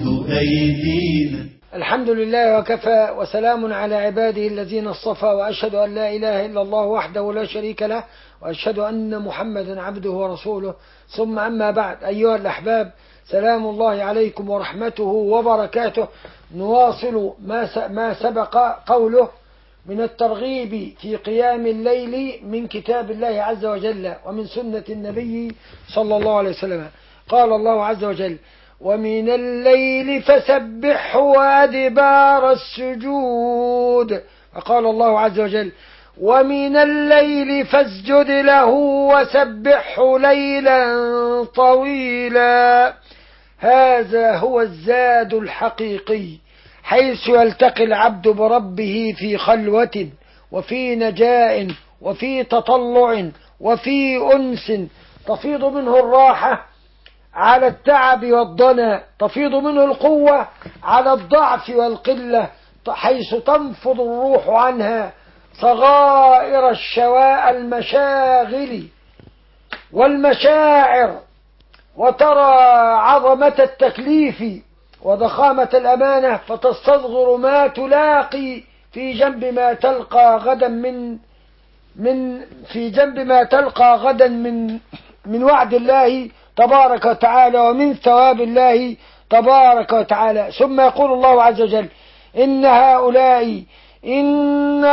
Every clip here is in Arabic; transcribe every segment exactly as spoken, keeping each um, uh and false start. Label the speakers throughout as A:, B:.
A: تأخذ أيدينا.
B: الحمد لله وكفى، وسلام على عباده الذين اصطفى، وأشهد أن لا إله إلا الله وحده لا شريك له، وأشهد أن محمدا عبده ورسوله، ثم أما بعد. أيها الأحباب، سلام الله عليكم ورحمته وبركاته. نواصل ما سبق قوله من الترغيب في قيام الليل من كتاب الله عز وجل ومن سنة النبي صلى الله عليه وسلم. قال الله عز وجل: ومن الليل فسبحه وأدبار السجود. وقال الله عز وجل: ومن الليل فاسجد له وسبحه ليلا طويلا. هذا هو الزاد الحقيقي، حيث يلتقي العبد بربه في خلوة وفي نجاء وفي تطلع وفي أنس، تفيض منه الراحة على التعب والضنا، تفيض منه القوة على الضعف والقلة، حيث تنفض الروح عنها صغائر الشواء المشاغل والمشاعر، وترى عظمة التكليف وضخامة الأمانة، فتستصغر ما تلاقي في جنب ما تلقى غدا من من في جنب ما تلقى غدا من من وعد الله تبارك وتعالى ومن ثواب الله تبارك وتعالى. ثم يقول الله عز وجل: إن هؤلاء إن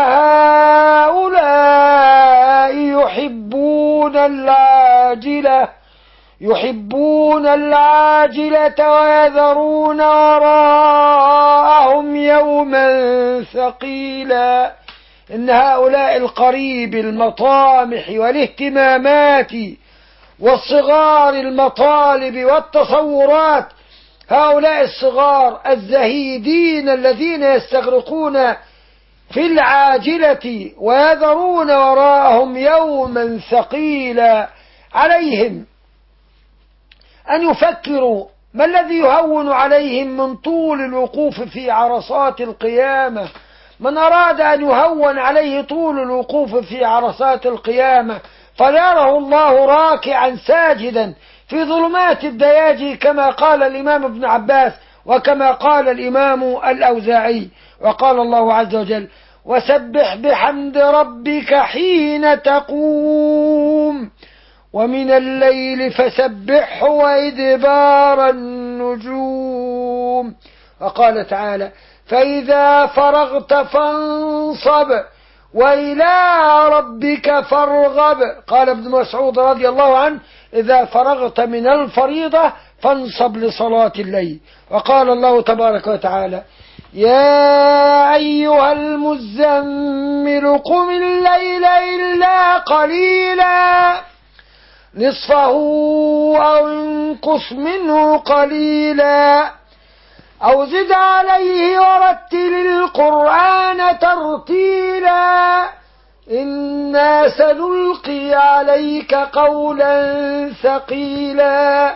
B: هؤلاء يحبون العاجلة يحبون العاجلة ويذرون وراءهم يوما ثقيلا. إن هؤلاء القريب المطامح والاهتمامات والصغار المطالب والتصورات، هؤلاء الصغار الزهيدين الذين يستغرقون في العاجلة ويذرون وراءهم يوما ثقيلا، عليهم أن يفكروا ما الذي يهون عليهم من طول الوقوف في عرصات القيامة. من أراد أن يهون عليه طول الوقوف في عرصات القيامة فليره الله راكعا ساجدا في ظلمات الدياجي، كما قال الإمام ابن عباس وكما قال الإمام الأوزاعي. وقال الله عز وجل: وسبح بحمد ربك حين تقوم ومن الليل فسبحه وإدبار النجوم. وقال تعالى: فإذا فرغت فانصب وإلى ربك فارغب. قال ابن مسعود رضي الله عنه: إذا فرغت من الفريضة فانصب لصلاة الليل. وقال الله تبارك وتعالى: يا أيها المزمل قم الليل إلا قليلا نصفه أو انقص منه قليلا أو زد عليه ورتل القرآن ترتيلا إنا سنلقي عليك قولا ثقيلا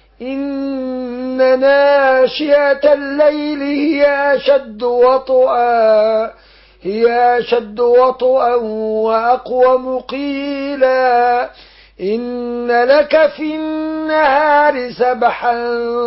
B: إن ناشئة الليل هي أشد وطئا هي أشد وطئا وأقوم قيلا إن لك في النهار سبحا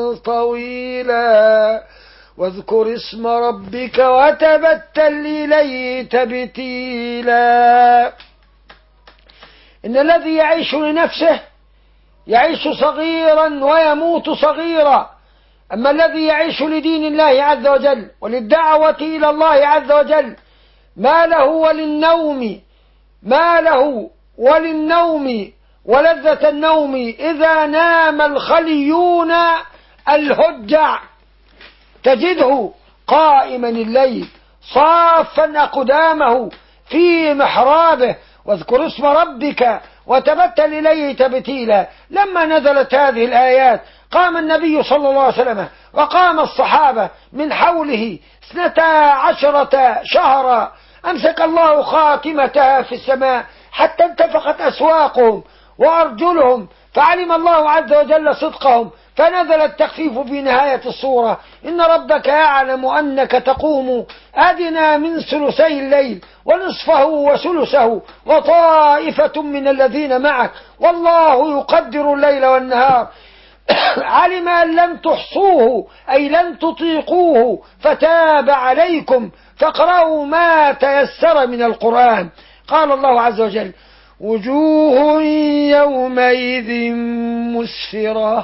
B: طويلا واذكر اسم ربك وتبتل إليه تبتيلا. إن الذي يعيش لنفسه يعيش صغيرا ويموت صغيرا، أما الذي يعيش لدين الله عز وجل وللدعوة إلى الله عز وجل ما له وللنوم ما له وللنوم ولذة النوم إذا نام الخليون الهجع تجده قائما الليل صافا أقدامه في محرابه واذكر اسم ربك وتبتل إليه تبتيلا. لما نزلت هذه الآيات قام النبي صلى الله عليه وسلم وقام الصحابة من حوله اثنتا عشرة شهرا، أمسك الله خاتمتها في السماء حتى انتفخت أسواقهم وأرجلهم، فعلم الله عز وجل صدقهم فنزل التخفيف في نهاية الصورة: إن ربك يعلم أنك تقوم أدنى من ثلثي الليل ونصفه وثلثه وطائفة من الذين معك والله يقدر الليل والنهار علم أن لن تحصوه أي لن تطيقوه فتاب عليكم فاقرأوا ما تيسر من القرآن. قال الله عز وجل: وجوه يومئذ مسفرة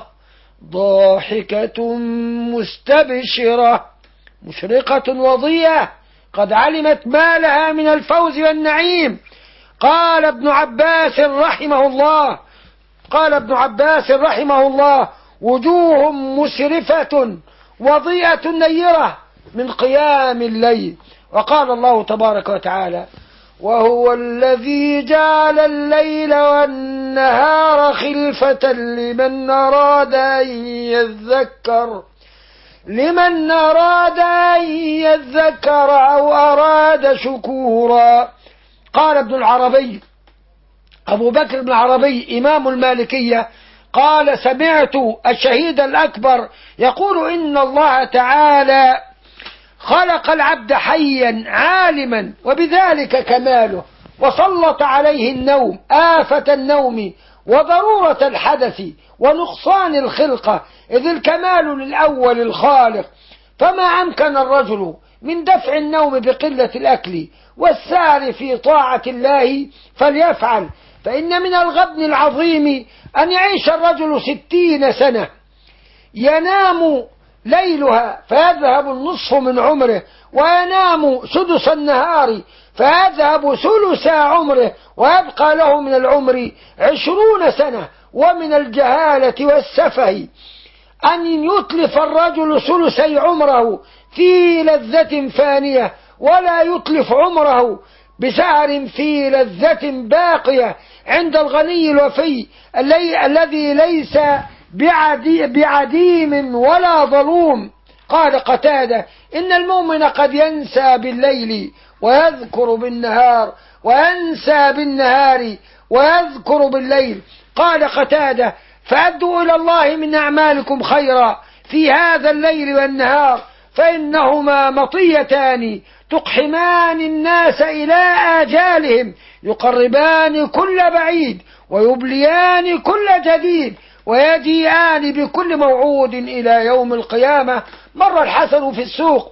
B: ضاحكة مستبشرة مشرقة وضيئة قد علمت ما لها من الفوز والنعيم. قال ابن عباس رحمه الله قال ابن عباس رحمه الله: وجوه مسرفة وضيئة نيرة من قيام الليل. وقال الله تبارك وتعالى: وهو الذي جعل الليل والنهار خلفة لمن أراد أن يذكر لمن أراد أن يذكر أو أراد شكورا. قال ابن العربي أبو بكر بن العربي إمام المالكية قال: سمعت الشهيد الأكبر يقول إن الله تعالى خلق العبد حيا عالما وبذلك كماله، وسلط عليه النوم آفة النوم وضرورة الحدث ونقصان الخلقة، إذ الكمال للأول الخالق، فما أمكن الرجل من دفع النوم بقلة الأكل والسعر في طاعة الله فليفعل، فإن من الغبن العظيم أن يعيش الرجل ستين سنة ينام ليلها فيذهب النصف من عمره، وينام سدس النهار فيذهب ثلث عمره، ويبقى له من العمر عشرون سنة. ومن الجهالة والسفه أن يتلف الرجل ثلثي عمره في لذة فانية، ولا يتلف عمره بسهر في لذة باقية عند الغني الوفي الذي ليس بعدي بعديم ولا ظلوم. قال قتادة: إن المؤمن قد ينسى بالليل ويذكر بالنهار وينسى بالنهار ويذكر بالليل. قال قتادة: فأدوا إلى الله من أعمالكم خيرا في هذا الليل والنهار، فإنهما مطيتان تقحمان الناس إلى آجالهم، يقربان كل بعيد ويبليان كل جديد، ويجيئان بكل موعود إلى يوم القيامة. مر الحسن في السوق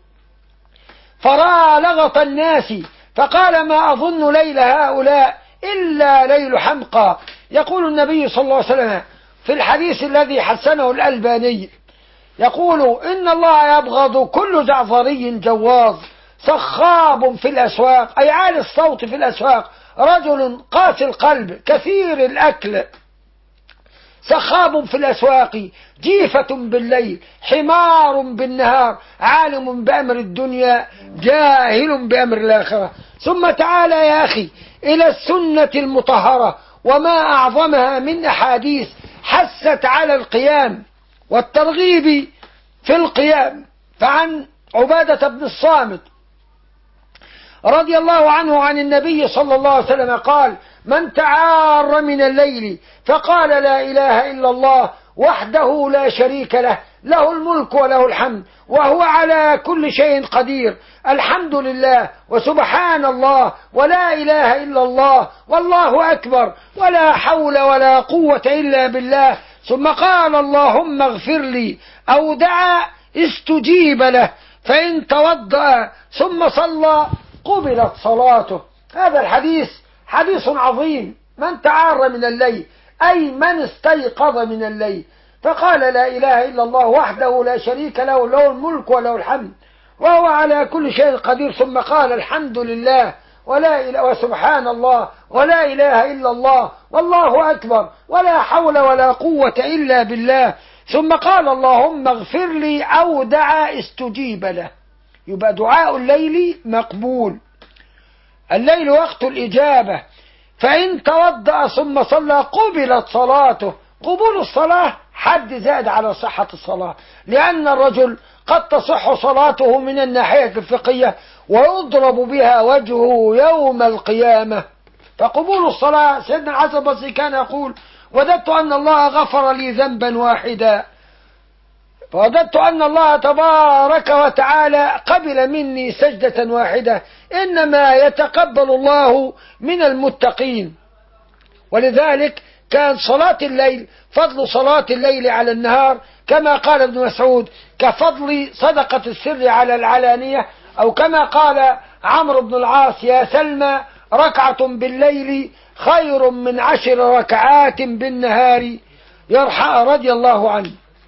B: فرأى لغط الناس فقال: ما أظن ليل هؤلاء إلا ليل حمقى. يقول النبي صلى الله عليه وسلم في الحديث الذي حسنه الألباني، يقول: إن الله يبغض كل جعفري جواظ صخاب في الأسواق، أي عالي الصوت في الأسواق، رجل قاسي القلب كثير الأكل، سخاب في الأسواق، جيفة بالليل، حمار بالنهار، عالم بأمر الدنيا جاهل بأمر الآخرة. ثم تعالى يا أخي إلى السنة المطهرة وما أعظمها من أحاديث حست على القيام والترغيب في القيام. فعن عبادة بن الصامت رضي الله عنه عن النبي صلى الله عليه وسلم قال: من تعار من الليل فقال لا إله إلا الله وحده لا شريك له، له الملك وله الحمد وهو على كل شيء قدير، الحمد لله وسبحان الله ولا إله إلا الله والله أكبر ولا حول ولا قوة إلا بالله، ثم قال اللهم اغفر لي أو دعا استجيب له، فإن توضأ ثم صلى قبلت صلاته. هذا الحديث حديث عظيم. من تعار من الليل أي من استيقظ من الليل فقال لا إله إلا الله وحده لا شريك له، له الملك وله الحمد وهو على كل شيء قدير، ثم قال الحمد لله ولا إله وسبحان الله ولا إله إلا الله والله أكبر ولا حول ولا قوة إلا بالله، ثم قال اللهم اغفر لي أو دعا استجيب له. يبقى دعاء الليل مقبول، الليل وقت الإجابة. فإن توضأ ثم صلى قبلت صلاته. قبول الصلاة حد زاد على صحة الصلاة، لأن الرجل قد تصح صلاته من الناحية الفقهية ويضرب بها وجهه يوم القيامة. فقبول الصلاة، سيدنا الحسن البصري كان يقول: وددت أن الله غفر لي ذنبا واحدا، فوددت أن الله تبارك وتعالى قبل مني سجدة واحدة، إنما يتقبل الله من المتقين. ولذلك كان صلاة الليل فضل صلاة الليل على النهار، كما قال ابن مسعود كفضل صدقة السر على العلانية، أو كما قال عمرو بن العاص يا سلمى ركعة بالليل خير من عشر ركعات بالنهار يرحى رضي الله عنه.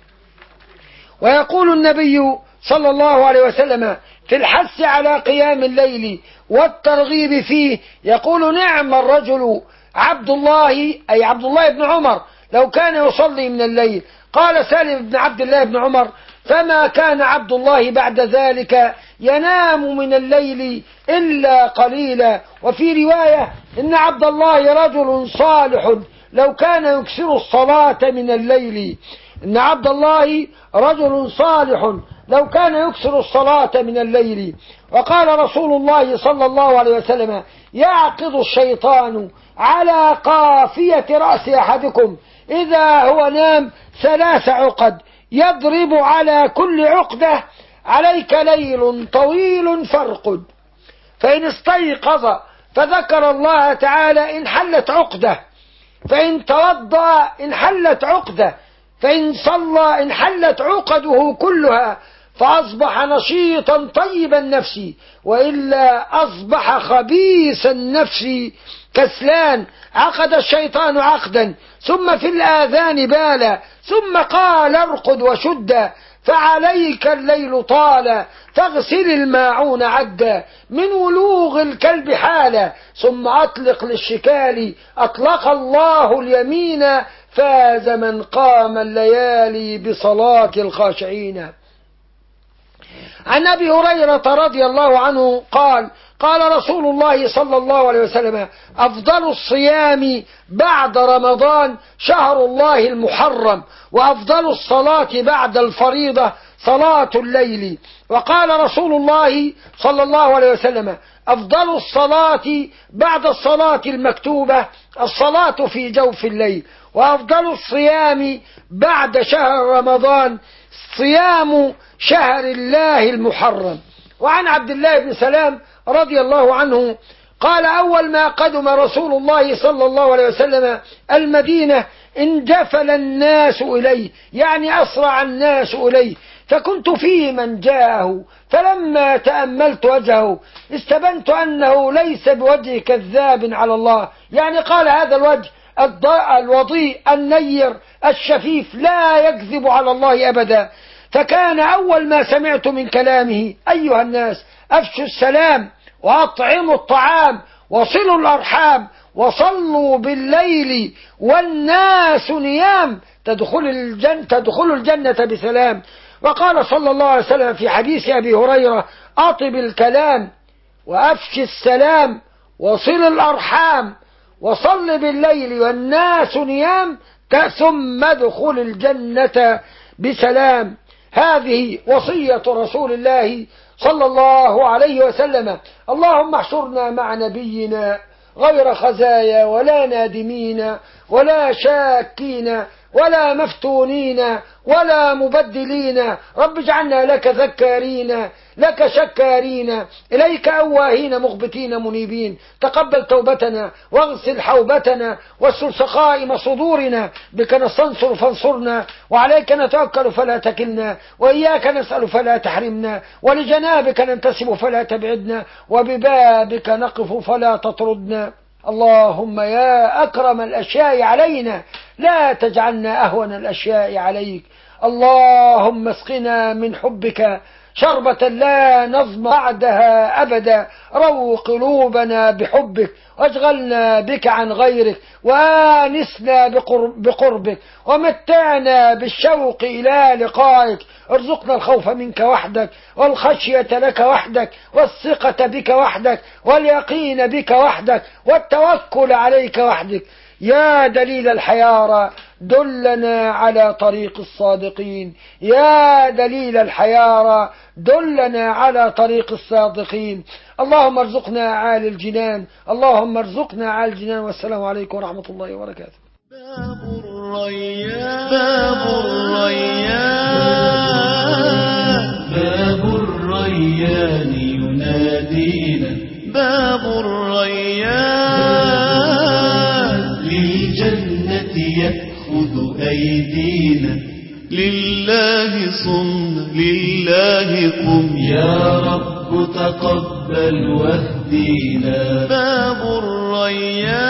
B: ويقول النبي صلى الله عليه وسلم في الحث على قيام الليل والترغيب فيه، يقول نعم الرجل عبد الله، أي عبد الله بن عمر، لو كان يصلي من الليل. قال سالم بن عبد الله بن عمر فما كان عبد الله بعد ذلك ينام من الليل إلا قليلا. وفي رواية إن عبد الله رجل صالح لو كان يكثر الصلاة من الليل، إن عبد الله رجل صالح لو كان يكثر الصلاة من الليل. وقال رسول الله صلى الله عليه وسلم يعقد الشيطان على قافية رأس أحدكم إذا هو نام ثلاث عقد يضرب على كل عقدة عليك ليل طويل فارقد، فإن استيقظ فذكر الله تعالى انحلت عقدة، فإن توضأ انحلت عقدة، فإن صلى انحلت عقده كلها، فأصبح نشيطا طيب النفس، وإلا أصبح خبيث النفس كسلان. عقد الشيطان عقدا ثم في الآذان بالا، ثم قال ارقد وشد، فعليك الليل طال، فاغسل الماعون عدا، من ولوغ الكلب حالا، ثم أطلق للشكال، أطلق الله اليمين، فاز من قام الليالي بصلاة الخاشعين. عن أبي هريرة رضي الله عنه قال قال رسول الله صلى الله عليه وسلم أفضل الصيام بعد رمضان شهر الله المحرم، وأفضل الصلاة بعد الفريضة صلاة الليل. وقال رسول الله صلى الله عليه وسلم أفضل الصلاة بعد الصلاة المكتوبة الصلاة في جوف الليل، وأفضل الصيام بعد شهر رمضان صيام شهر الله المحرم. وعن عبد الله بن سلام رضي الله عنه قال أول ما قدم رسول الله صلى الله عليه وسلم المدينة انجفل الناس إليه، يعني أسرع الناس إليه، فكنت في من جاءه، فلما تأملت وجهه استبنت أنه ليس بوجه كذاب على الله، يعني قال هذا الوجه الوضيء النير الشفيف لا يكذب على الله أبدا. فكان أول ما سمعت من كلامه أيها الناس أفشوا السلام وأطعموا الطعام وصلوا الأرحام وصلوا بالليل والناس نيام تدخل الجنة, تدخل الجنة بسلام. وقال صلى الله عليه وسلم في حديث أبي هريرة أطب الكلام وأفش السلام وصل الأرحام وصل بالليل والناس نيام ثم ادخل الجنة بسلام. هذه وصية رسول الله صلى الله عليه وسلم. اللهم احشرنا مع نبينا غير خزايا ولا نادمين ولا شاكين ولا مفتونين ولا مبدلين، رب اجعلنا لك ذكارين لك شكارين إليك أواهين مغبتين منيبين. تقبل توبتنا واغسل حوبتنا واسل سقائم صدورنا، بك نستنصر فانصرنا، وعليك نتوكل فلا تكلنا، وإياك نسأل فلا تحرمنا، ولجنابك ننتسب فلا تبعدنا، وببابك نقف فلا تطردنا. اللهم يا أكرم الأشياء علينا لا تجعلنا أهون الأشياء عليك. اللهم اسقنا من حبك شربة لا نظمأ بعدها أبدا، رو قلوبنا بحبك واشغلنا بك عن غيرك، وآنسنا بقربك ومتعنا بالشوق إلى لقائك. ارزقنا الخوف منك وحدك والخشية لك وحدك والثقة بك وحدك واليقين بك وحدك والتوكل عليك وحدك. يا دليل الحيارى دلنا على طريق الصادقين، يا دليل الحيارى دلنا على طريق الصادقين. اللهم ارزقنا عالي الجنان، اللهم ارزقنا عالي الجنان. والسلام عليكم ورحمة الله وبركاته.
A: باب الريان باب الريان باب الريان ينادينا، باب الريان للجنة يأخذ أيدينا. لله صمنا لله قم يا رب تقبل واهدينا. باب الريان